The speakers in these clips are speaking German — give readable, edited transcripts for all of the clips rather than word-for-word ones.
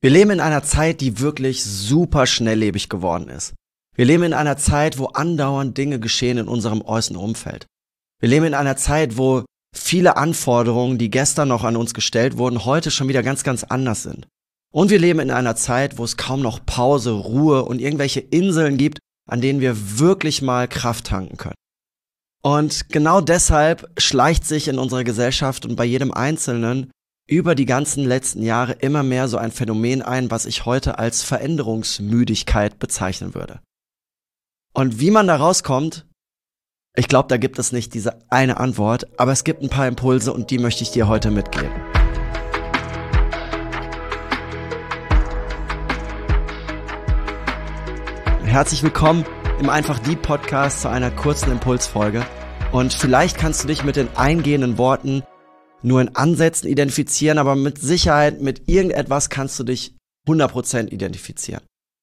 Wir leben in einer Zeit, die wirklich super schnelllebig geworden ist. Wir leben in einer Zeit, wo andauernd Dinge geschehen in unserem äußeren Umfeld. Wir leben in einer Zeit, wo viele Anforderungen, die gestern noch an uns gestellt wurden, heute schon wieder ganz, ganz anders sind. Und wir leben in einer Zeit, wo es kaum noch Pause, Ruhe und irgendwelche Inseln gibt, an denen wir wirklich mal Kraft tanken können. Und genau deshalb schleicht sich in unserer Gesellschaft und bei jedem Einzelnen über die ganzen letzten Jahre immer mehr so ein Phänomen ein, was ich heute als Veränderungsmüdigkeit bezeichnen würde. Und wie man da rauskommt, ich glaube, da gibt es nicht diese eine Antwort, aber es gibt ein paar Impulse und die möchte ich dir heute mitgeben. Herzlich willkommen im Einfach Deep Podcast zu einer kurzen Impulsfolge. Und vielleicht kannst du dich mit den eingehenden Worten nur in Ansätzen identifizieren, aber mit Sicherheit mit irgendetwas kannst du dich 100% identifizieren.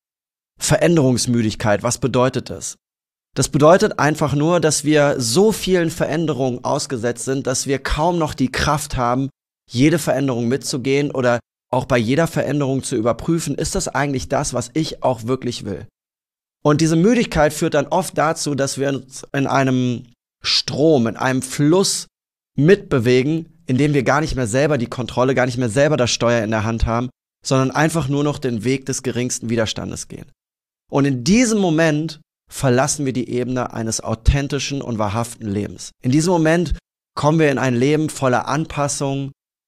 Veränderungsmüdigkeit, was bedeutet das? Das bedeutet einfach nur, dass wir so vielen Veränderungen ausgesetzt sind, dass wir kaum noch die Kraft haben, jede Veränderung mitzugehen oder auch bei jeder Veränderung zu überprüfen, ist das eigentlich das, was ich auch wirklich will? Und diese Müdigkeit führt dann oft dazu, dass wir uns in einem Strom, in einem Fluss mitbewegen, in dem wir gar nicht mehr selber die Kontrolle, gar nicht mehr selber das Steuer in der Hand haben, sondern einfach nur noch den Weg des geringsten Widerstandes gehen. Und in diesem Moment verlassen wir die Ebene eines authentischen und wahrhaften Lebens. In diesem Moment kommen wir in ein Leben voller Anpassung,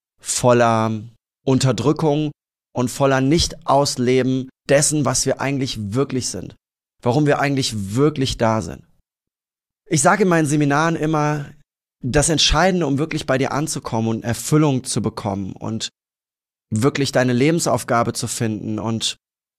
voller Unterdrückung und voller Nicht-Ausleben dessen, was wir eigentlich wirklich sind. Warum wir eigentlich wirklich da sind. Ich sage in meinen Seminaren immer, das Entscheidende, um wirklich bei dir anzukommen und Erfüllung zu bekommen und wirklich deine Lebensaufgabe zu finden und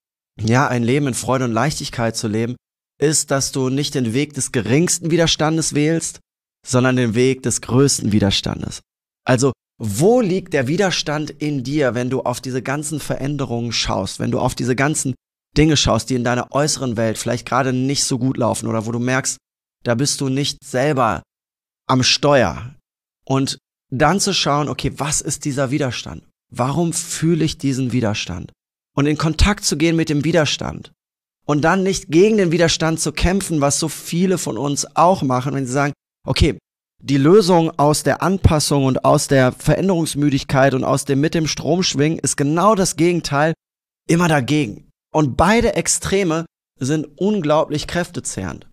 ja, ein Leben in Freude und Leichtigkeit zu leben, ist, dass du nicht den Weg des geringsten Widerstandes wählst, sondern den Weg des größten Widerstandes. Also, wo liegt der Widerstand in dir, wenn du auf diese ganzen Veränderungen schaust, wenn du auf diese ganzen Dinge schaust, die in deiner äußeren Welt vielleicht gerade nicht so gut laufen oder wo du merkst, da bist du nicht selber am Steuer. Und dann zu schauen, okay, was ist dieser Widerstand? Warum fühle ich diesen Widerstand? Und in Kontakt zu gehen mit dem Widerstand. Und dann nicht gegen den Widerstand zu kämpfen, was so viele von uns auch machen, wenn sie sagen, okay, die Lösung aus der Anpassung und aus der Veränderungsmüdigkeit und aus dem mit dem Strom schwingen ist genau das Gegenteil, immer dagegen. Und beide Extreme sind unglaublich kräftezehrend.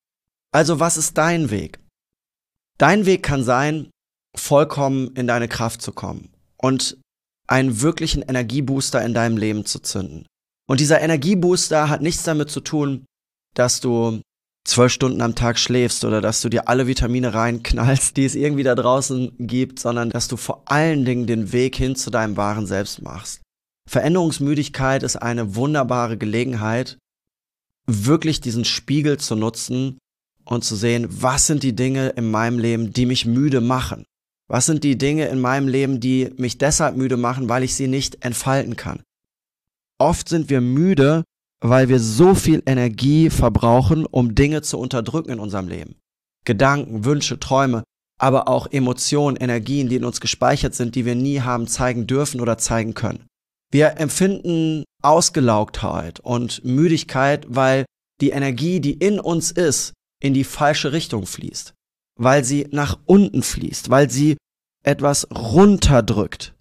Also was ist dein Weg? Dein Weg kann sein, vollkommen in deine Kraft zu kommen und einen wirklichen Energiebooster in deinem Leben zu zünden. Und dieser Energiebooster hat nichts damit zu tun, dass du 12 Stunden am Tag schläfst oder dass du dir alle Vitamine reinknallst, die es irgendwie da draußen gibt, sondern dass du vor allen Dingen den Weg hin zu deinem wahren Selbst machst. Veränderungsmüdigkeit ist eine wunderbare Gelegenheit, wirklich diesen Spiegel zu nutzen und zu sehen, was sind die Dinge in meinem Leben, die mich müde machen? Was sind die Dinge in meinem Leben, die mich deshalb müde machen, weil ich sie nicht entfalten kann? Oft sind wir müde, weil wir so viel Energie verbrauchen, um Dinge zu unterdrücken in unserem Leben. Gedanken, Wünsche, Träume, aber auch Emotionen, Energien, die in uns gespeichert sind, die wir nie haben zeigen dürfen oder zeigen können. Wir empfinden Ausgelaugtheit und Müdigkeit, weil die Energie, die in uns ist, in die falsche Richtung fließt. Weil sie nach unten fließt, weil sie etwas runterdrückt.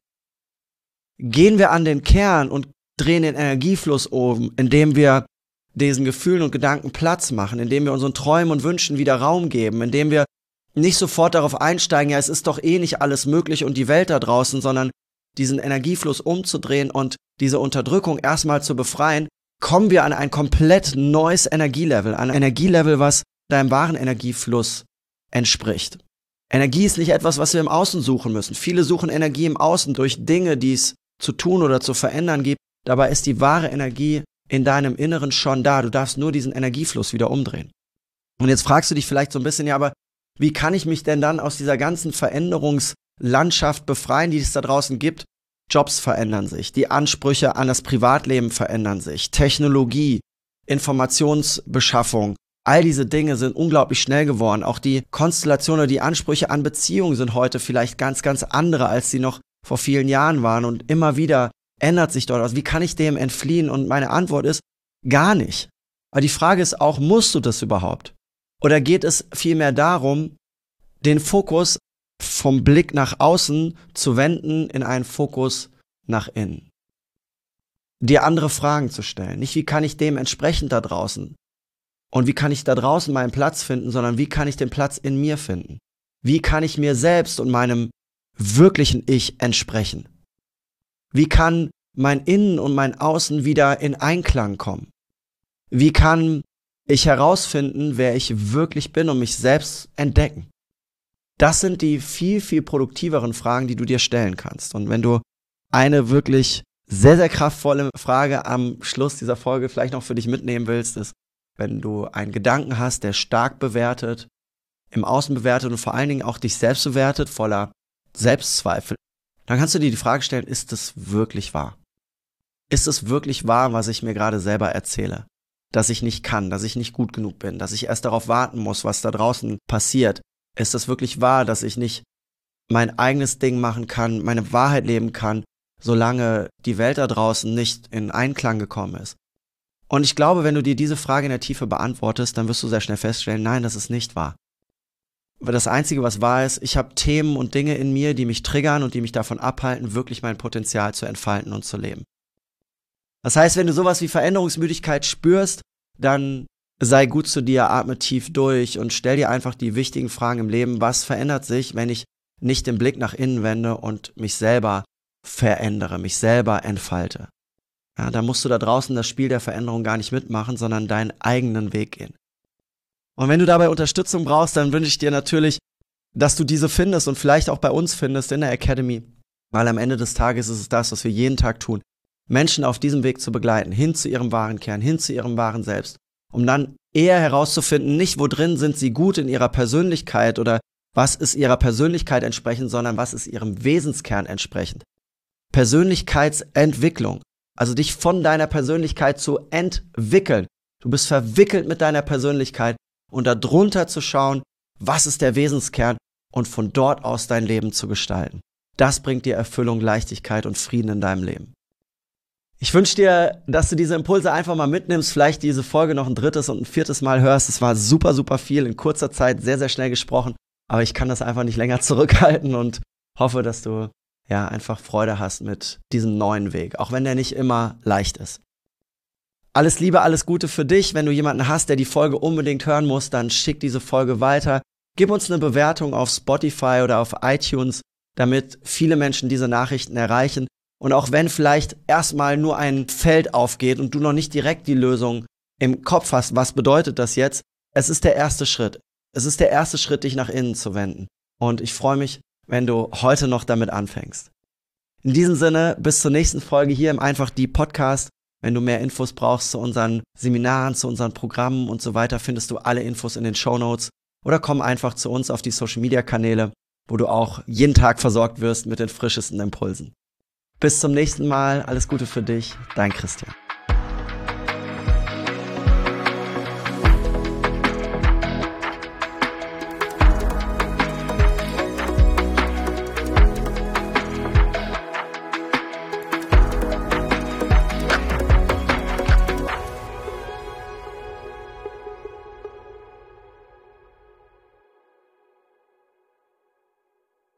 Gehen wir an den Kern und drehen den Energiefluss um, indem wir diesen Gefühlen und Gedanken Platz machen, indem wir unseren Träumen und Wünschen wieder Raum geben, indem wir nicht sofort darauf einsteigen, ja, es ist doch eh nicht alles möglich und die Welt da draußen, sondern diesen Energiefluss umzudrehen und diese Unterdrückung erstmal zu befreien, kommen wir an ein komplett neues Energielevel, an ein Energielevel, was deinem wahren Energiefluss entspricht. Energie ist nicht etwas, was wir im Außen suchen müssen. Viele suchen Energie im Außen durch Dinge, die es zu tun oder zu verändern gibt. Dabei ist die wahre Energie in deinem Inneren schon da. Du darfst nur diesen Energiefluss wieder umdrehen. Und jetzt fragst du dich vielleicht so ein bisschen, ja, aber wie kann ich mich denn dann aus dieser ganzen Veränderungslandschaft befreien, die es da draußen gibt? Jobs verändern sich, die Ansprüche an das Privatleben verändern sich, Technologie, Informationsbeschaffung, all diese Dinge sind unglaublich schnell geworden. Auch die Konstellation oder die Ansprüche an Beziehungen sind heute vielleicht ganz, ganz andere, als sie noch vor vielen Jahren waren. Und immer wieder ändert sich dort was? Wie kann ich dem entfliehen? Und meine Antwort ist, gar nicht. Aber die Frage ist auch, musst du das überhaupt? Oder geht es vielmehr darum, den Fokus vom Blick nach außen zu wenden in einen Fokus nach innen? Dir andere Fragen zu stellen. Nicht, wie kann ich dem entsprechend da draußen? Und wie kann ich da draußen meinen Platz finden, sondern wie kann ich den Platz in mir finden? Wie kann ich mir selbst und meinem wirklichen Ich entsprechen? Wie kann mein Innen und mein Außen wieder in Einklang kommen? Wie kann ich herausfinden, wer ich wirklich bin und mich selbst entdecken? Das sind die viel, viel produktiveren Fragen, die du dir stellen kannst. Und wenn du eine wirklich sehr, sehr kraftvolle Frage am Schluss dieser Folge vielleicht noch für dich mitnehmen willst, ist, wenn du einen Gedanken hast, der stark bewertet, im Außen bewertet und vor allen Dingen auch dich selbst bewertet, voller Selbstzweifel, dann kannst du dir die Frage stellen, ist es wirklich wahr? Ist es wirklich wahr, was ich mir gerade selber erzähle? Dass ich nicht kann, dass ich nicht gut genug bin, dass ich erst darauf warten muss, was da draußen passiert? Ist es wirklich wahr, dass ich nicht mein eigenes Ding machen kann, meine Wahrheit leben kann, solange die Welt da draußen nicht in Einklang gekommen ist? Und ich glaube, wenn du dir diese Frage in der Tiefe beantwortest, dann wirst du sehr schnell feststellen, nein, das ist nicht wahr. Weil das Einzige, was wahr ist, ich habe Themen und Dinge in mir, die mich triggern und die mich davon abhalten, wirklich mein Potenzial zu entfalten und zu leben. Das heißt, wenn du sowas wie Veränderungsmüdigkeit spürst, dann sei gut zu dir, atme tief durch und stell dir einfach die wichtigen Fragen im Leben. Was verändert sich, wenn ich nicht den Blick nach innen wende und mich selber verändere, mich selber entfalte? Ja, da musst du da draußen das Spiel der Veränderung gar nicht mitmachen, sondern deinen eigenen Weg gehen. Und wenn du dabei Unterstützung brauchst, dann wünsche ich dir natürlich, dass du diese findest und vielleicht auch bei uns findest in der Academy. Weil am Ende des Tages ist es das, was wir jeden Tag tun. Menschen auf diesem Weg zu begleiten, hin zu ihrem wahren Kern, hin zu ihrem wahren Selbst. Um dann eher herauszufinden, nicht wo drin sind sie gut in ihrer Persönlichkeit oder was ist ihrer Persönlichkeit entsprechend, sondern was ist ihrem Wesenskern entsprechend. Persönlichkeitsentwicklung. Also dich von deiner Persönlichkeit zu entwickeln. Du bist verwickelt mit deiner Persönlichkeit und darunter zu schauen, was ist der Wesenskern und von dort aus dein Leben zu gestalten. Das bringt dir Erfüllung, Leichtigkeit und Frieden in deinem Leben. Ich wünsche dir, dass du diese Impulse einfach mal mitnimmst, vielleicht diese Folge noch ein drittes und ein viertes Mal hörst. Es war super, super viel, in kurzer Zeit sehr, sehr schnell gesprochen, aber ich kann das einfach nicht länger zurückhalten und hoffe, dass du einfach Freude hast mit diesem neuen Weg, auch wenn der nicht immer leicht ist. Alles Liebe, alles Gute für dich. Wenn du jemanden hast, der die Folge unbedingt hören muss, dann schick diese Folge weiter. Gib uns eine Bewertung auf Spotify oder auf iTunes, damit viele Menschen diese Nachrichten erreichen. Und auch wenn vielleicht erstmal nur ein Feld aufgeht und du noch nicht direkt die Lösung im Kopf hast, was bedeutet das jetzt? Es ist der erste Schritt. Es ist der erste Schritt, dich nach innen zu wenden. Und ich freue mich, wenn du heute noch damit anfängst. In diesem Sinne, bis zur nächsten Folge hier im Einfach Die Podcast. Wenn du mehr Infos brauchst zu unseren Seminaren, zu unseren Programmen und so weiter, findest du alle Infos in den Shownotes. Oder komm einfach zu uns auf die Social-Media-Kanäle, wo du auch jeden Tag versorgt wirst mit den frischesten Impulsen. Bis zum nächsten Mal. Alles Gute für dich. Dein Christian.